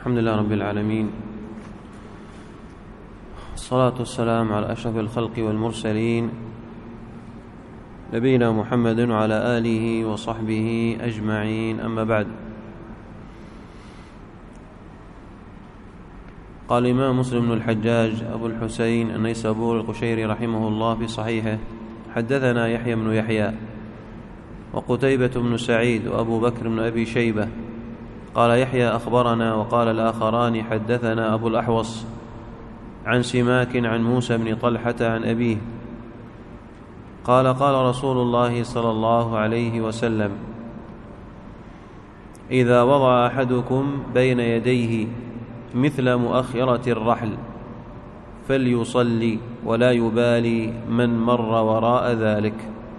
الحمد لله رب العالمين، الصلاة والسلام على أشرف الخلق والمرسلين نبينا محمد وعلى آله وصحبه أجمعين. أما بعد، قال الإمام مسلم بن الحجاج أبو الحسين النيسابوري القشيري رحمه الله في صحيحه: حدثنا يحيى بن يحيى وقتيبة بن سعيد وأبو بكر بن أبي شيبة. قال يحيى: أخبرنا. وقال الآخران: حدثنا أبو الأحوص عن سماك عن موسى بن طلحة عن أبيه قال: قال رسول الله صلى الله عليه وسلم: إذا وضع أحدكم بين يديه مثل مؤخرة الرحل فليصلي ولا يبالي من مر وراء ذلك.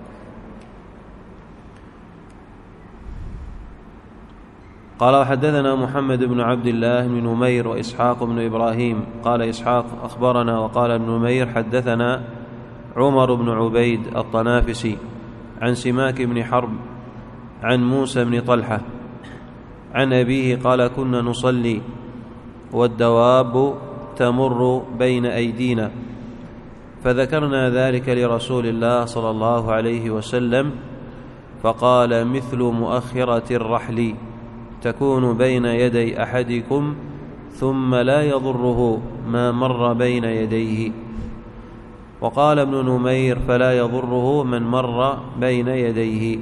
قال: وحدثنا محمد بن عبد الله بن نمير وإسحاق بن إبراهيم. قال إسحاق: أخبرنا. وقال ابن نمير: حدثنا عمر بن عبيد الطنافسي عن سماك بن حرب عن موسى بن طلحة عن أبيه قال: كنا نصلي والدواب تمر بين أيدينا، فذكرنا ذلك لرسول الله صلى الله عليه وسلم، فقال: مثل مؤخرة الرحل تكون بين يدي أحدكم ثم لا يضره ما مر بين يديه. وقال ابن نمير: فلا يضره من مر بين يديه.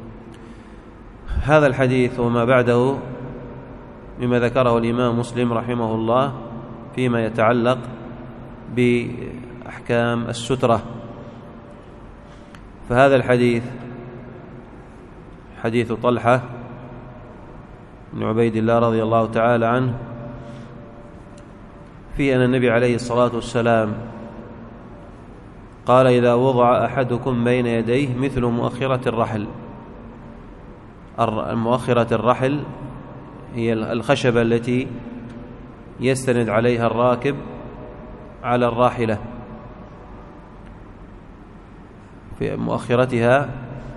هذا الحديث وما بعده مما ذكره الإمام مسلم رحمه الله فيما يتعلق بأحكام السترة. فهذا الحديث حديث طلحة بن عبيد الله رضي الله تعالى عنه في أن النبي عليه الصلاة والسلام قال: إذا وضع أحدكم بين يديه مثل مؤخرة الرحل. مؤخرة الرحل هي الخشبة التي يستند عليها الراكب على الراحلة، في مؤخرتها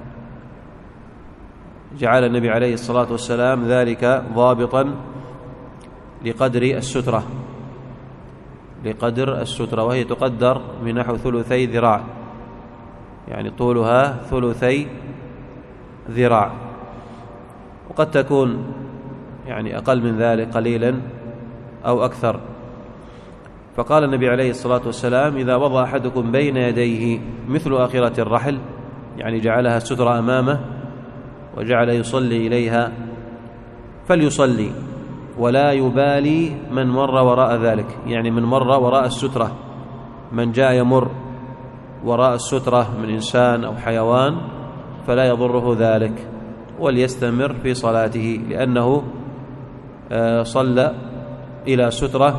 جعل النبي عليه الصلاة والسلام ذلك ضابطا لقدر السترة، وهي تقدر من نحو 3 ذراع، يعني طولها 3 ذراع، وقد تكون يعني أقل من ذلك قليلا أو أكثر. فقال النبي عليه الصلاة والسلام: إذا وضع أحدكم بين يديه مثل آخرة الرحل، يعني جعلها سترة أمامه وجعل يصلي إليها، فليصلي ولا يبالي من مر وراء ذلك، يعني من مر وراء السترة، من جاء يمر وراء السترة من إنسان أو حيوان فلا يضره ذلك، وليستمر في صلاته، لأنه صلى إلى سترة،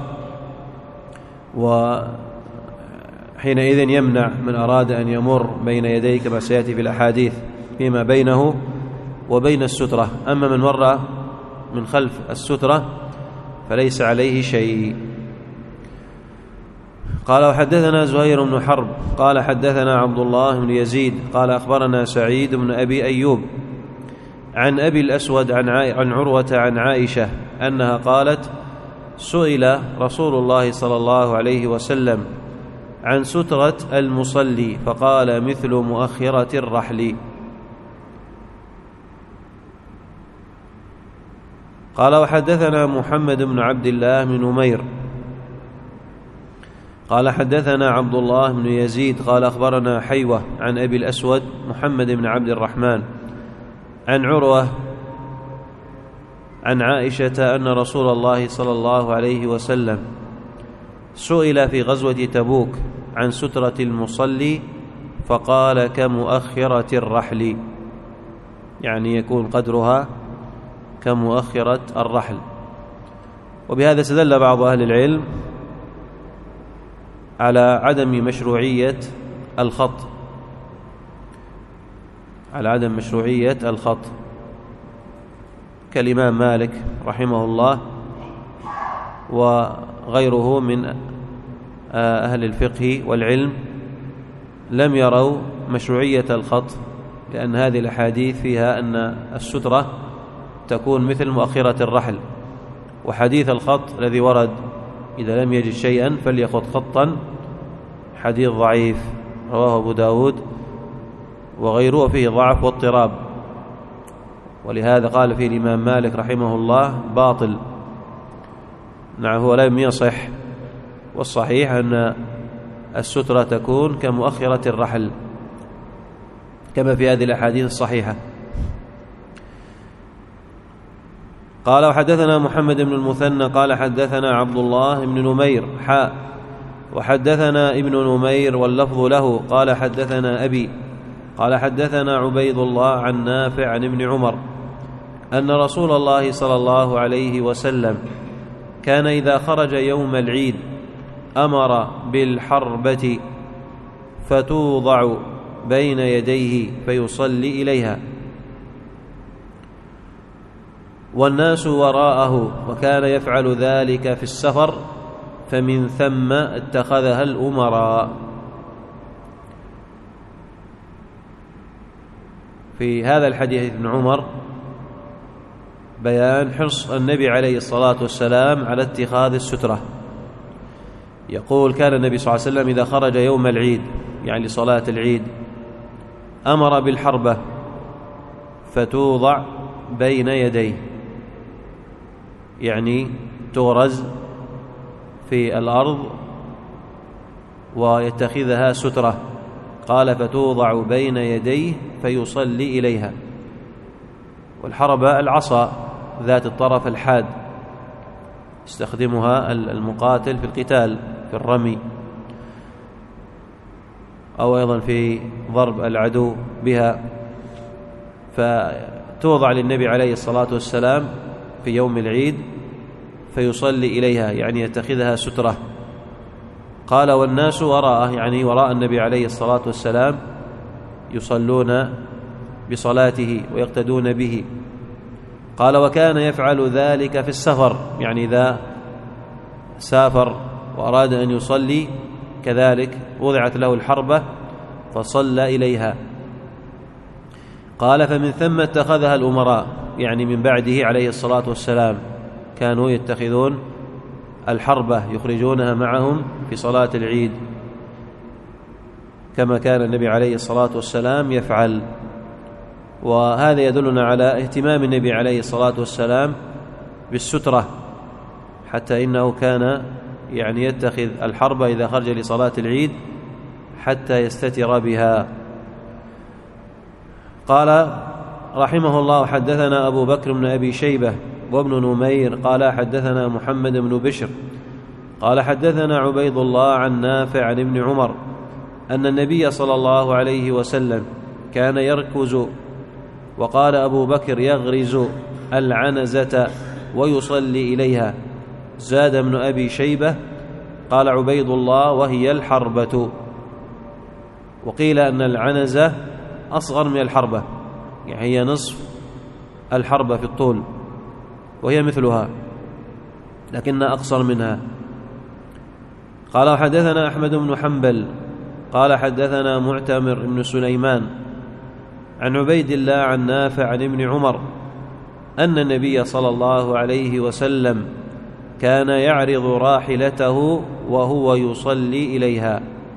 وحينئذ يمنع من أراد أن يمر بين يديه كما سيأتي في الأحاديث فيما بينه وبين السترة. أما من مر من خلف السترة فليس عليه شيء. قال: وحدثنا زهير بن حرب قال: حدثنا عبد الله بن يزيد قال: أخبرنا سعيد بن أبي أيوب عن أبي الأسود عن عروة عن عائشة أنها قالت: سئل رسول الله صلى الله عليه وسلم عن سترة المصلي فقال: مثل مؤخرة الرحل. قال: وحدثنا محمد بن عبد الله بن نمير قال: حدثنا عبد الله بن يزيد قال: أخبرنا حيوة عن أبي الأسود محمد بن عبد الرحمن عن عروة عن عائشة أن رسول الله صلى الله عليه وسلم سئل في غزوة تبوك عن سترة المصلي فقال: كمؤخرة الرحل، يعني يكون قدرها كمؤخرة الرحل. وبهذا استدل بعض أهل العلم على عدم مشروعية الخط، كالإمام مالك رحمه الله وغيره من أهل الفقه والعلم لم يروا مشروعية الخط، لأن هذه الأحاديث فيها أن السترة تكون مثل مؤخرة الرحل، وحديث الخط الذي ورد إذا لم يجد شيئا فليخط خطا حديث ضعيف رواه أبو داود وغيره فيه ضعف واضطراب، ولهذا قال فيه الإمام مالك رحمه الله باطل. نعم هو لم يصح، والصحيح أن السترة تكون كمؤخرة الرحل كما في هذه الأحاديث الصحيحة. قال وحدثنا محمد بن المثنى قال حدثنا عبد الله بن نمير وحدثنا ابن نمير واللفظ له قال حدثنا أبي قال حدثنا عبيد الله عن نافع عن ابن عمر أن رسول الله صلى الله عليه وسلم كان إذا خرج يوم العيد أمر بالحربة فتوضع بين يديه فيصلي إليها والناس وراءه، وكان يفعل ذلك في السفر فمن ثم اتخذها الأمراء. في هذا الحديث ابن عمر بيان حرص النبي عليه الصلاة والسلام على اتخاذ السترة. يقول كان النبي صلى الله عليه وسلم إذا خرج يوم العيد يعني لصلاة العيد أمر بالحربة فتوضع بين يديه، يعني تغرز في الأرض ويتخذها سترة. قال فتوضع بين يديه فيصلي إليها. والحربة العصا ذات الطرف الحاد يستخدمها المقاتل في القتال في الرمي أو أيضا في ضرب العدو بها، فتوضع للنبي عليه الصلاة والسلام في يوم العيد فيصلي إليها يعني يتخذها سترة. قال والناس وراءه يعني وراء النبي عليه الصلاة والسلام يصلون بصلاته ويقتدون به. قال وكان يفعل ذلك في السفر يعني إذا سافر وأراد أن يصلي كذلك وضعت له الحربة فصلى إليها. قال فمن ثم اتخذها الأمراء يعني من بعده عليه الصلاة والسلام كانوا يتخذون الحربة يخرجونها معهم في صلاة العيد كما كان النبي عليه الصلاة والسلام يفعل. وهذا يدلنا على اهتمام النبي عليه الصلاة والسلام بالسترة، حتى إنه كان يعني يتخذ الحربة إذا خرج لصلاة العيد حتى يستتر بها. قال رحمه الله حدثنا أبو بكر بن أبي شيبة وابن نمير قال حدثنا محمد بن بشر قال حدثنا عبيد الله عن نافع عن ابن عمر أن النبي صلى الله عليه وسلم كان يركز، وقال أبو بكر يغرز العنزة ويصلي إليها. زاد ابن أبي شيبة قال عبيد الله وهي الحربة. وقيل أن العنزة أصغر من الحربة يعني هي نصف الحربة في الطول وهي مثلها لكنها أقصر منها. قال وحدثنا أحمد بن حنبل قال حدثنا معتمر بن سليمان عن عبيد الله عن نافع عن ابن عمر أن النبي صلى الله عليه وسلم كان يعرض راحلته وهو يصلي إليها.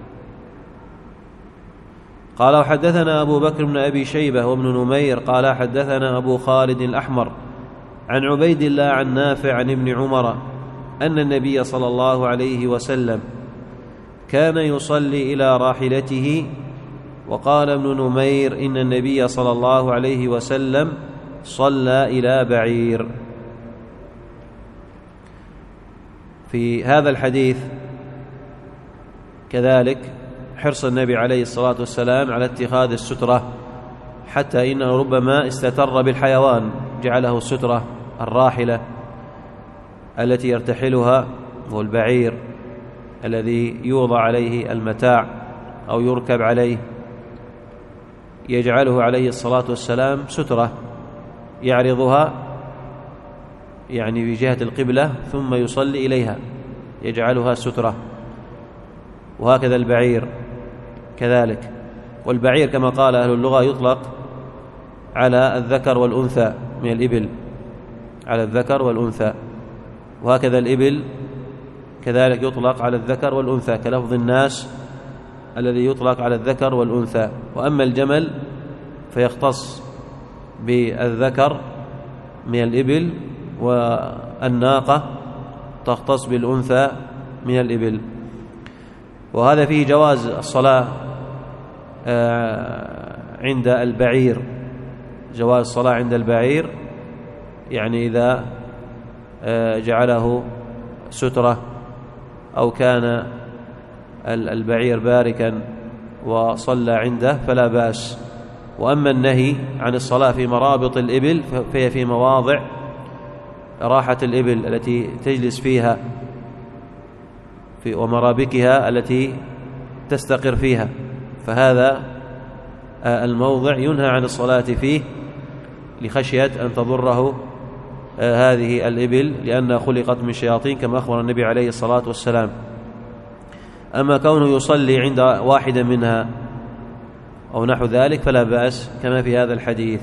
قال وحدثنا أبو بكر بن أبي شيبة وابن نمير قال حدثنا أبو خالد الأحمر عن عبيد الله عن نافع عن ابن عمر أن النبي صلى الله عليه وسلم كان يصلي إلى راحلته. وقال ابن نمير إن النبي صلى الله عليه وسلم صلى إلى بعير. في هذا الحديث كذلك حرص النبي عليه الصلاة والسلام على اتخاذ السترة، حتى إنه ربما استتر بالحيوان جعله السترة الراحلة التي يرتحلها هو البعير الذي يوضع عليه المتاع أو يركب عليه، يجعله عليه الصلاة والسلام سترة يعرضها يعني بجهة القبلة ثم يصلي إليها يجعلها سترة. وهكذا البعير كذلك. والبعير كما قال أهل اللغة يطلق على الذكر والأنثى من الإبل، على الذكر والأنثى، وهكذا الإبل كذلك يطلق على الذكر والأنثى كلفظ الناس الذي يطلق على الذكر والأنثى. وأما الجمل فيختص بالذكر من الإبل، والناقة تختص بالأنثى من الإبل. وهذا فيه جواز الصلاة عند البعير، جواز الصلاة عند البعير، يعني إذا جعله سترة أو كان البعير باركا وصلى عنده فلا بأس. وأما النهي عن الصلاة في مرابط الإبل فهي في مواضع راحة الإبل التي تجلس فيها ومرابكها التي تستقر فيها، فهذا الموضع ينهى عن الصلاة فيه لخشية أن تضره هذه الإبل لأنها خلقت من شياطين كما أخبر النبي عليه الصلاة والسلام. أما كونه يصلي عند واحدة منها أو نحو ذلك فلا بأس كما في هذا الحديث.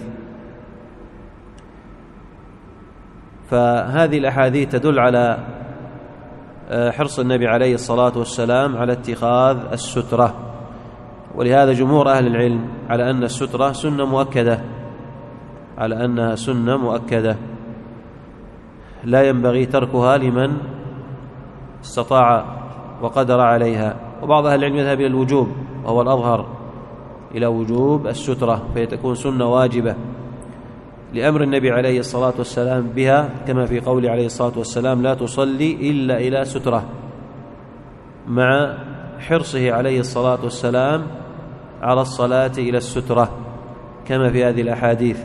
فهذه الأحاديث تدل على حرص النبي عليه الصلاة والسلام على اتخاذ السترة، ولهذا جمهور أهل العلم على أن السترة سنة مؤكدة، على أنها سنة مؤكدة لا ينبغي تركها لمن استطاع وقدر عليها. وبعض أهل العلم يذهب إلى الوجوب وهو الأظهر، إلى وجوب السترة، فتكون سنة واجبة لأمر النبي عليه الصلاة والسلام بها، كما في قوله عليه الصلاة والسلام لا تصلي إلا إلى سترة، مع حرصه عليه الصلاة والسلام على الصلاة إلى السترة كما في هذه الأحاديث.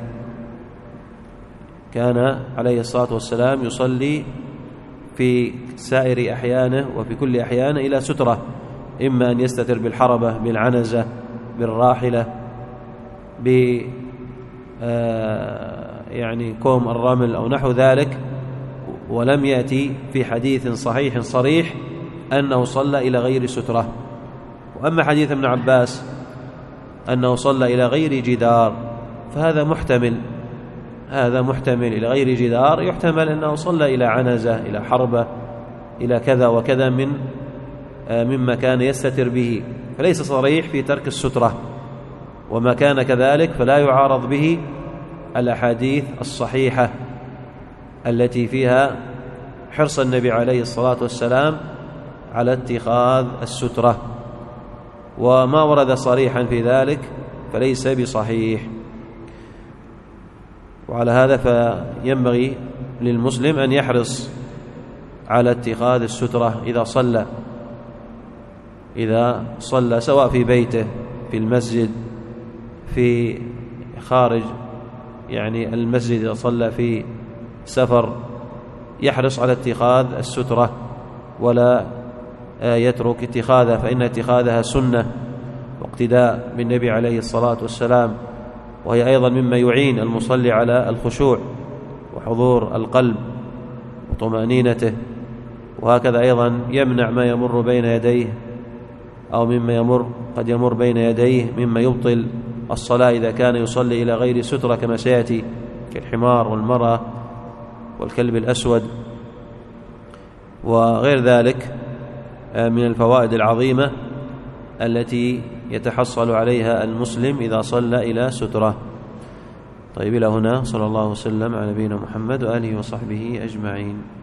كان عليه الصلاة والسلام يصلي في سائر أحيانه وفي كل أحيانه إلى سترة، إما أن يستتر بالحربة، بالعنزة، بالراحلة، يعني كوم الرمل أو نحو ذلك. ولم يأتي في حديث صحيح صريح أنه صلى إلى غير سترة. وأما حديث ابن عباس أنه صلى إلى غير جدار فهذا محتمل، هذا محتمل إلى غير جدار، يحتمل أنه صلى إلى عنزة، إلى حربة، إلى كذا وكذا مما كان يستتر به، فليس صريح في ترك السترة. وما كان كذلك فلا يعارض به الأحاديث الصحيحة التي فيها حرص النبي عليه الصلاة والسلام على اتخاذ السترة، وما ورد صريحا في ذلك فليس بصحيح. وعلى هذا فينبغي للمسلم أن يحرص على اتخاذ السترة إذا صلى سواء في بيته، في المسجد، في خارج يعني المسجد، إذا صلى في سفر يحرص على اتخاذ السترة ولا يترك اتخاذها، فإن اتخاذها سنة واقتداء بالنبي عليه الصلاة والسلام، وهي أيضا مما يعين المصلي على الخشوع وحضور القلب وطمأنينته. وهكذا أيضا يمنع ما يمر بين يديه أو مما قد يمر بين يديه مما يبطل الصلاة إذا كان يصلي إلى غير سترة كما سيأتي، كالحمار والمرأة والكلب الأسود وغير ذلك من الفوائد العظيمة التي يتحصل عليها المسلم إذا صلى إلى سترة. طيب، إلى هنا، صلى الله وسلم على نبينا محمد وآله وصحبه أجمعين.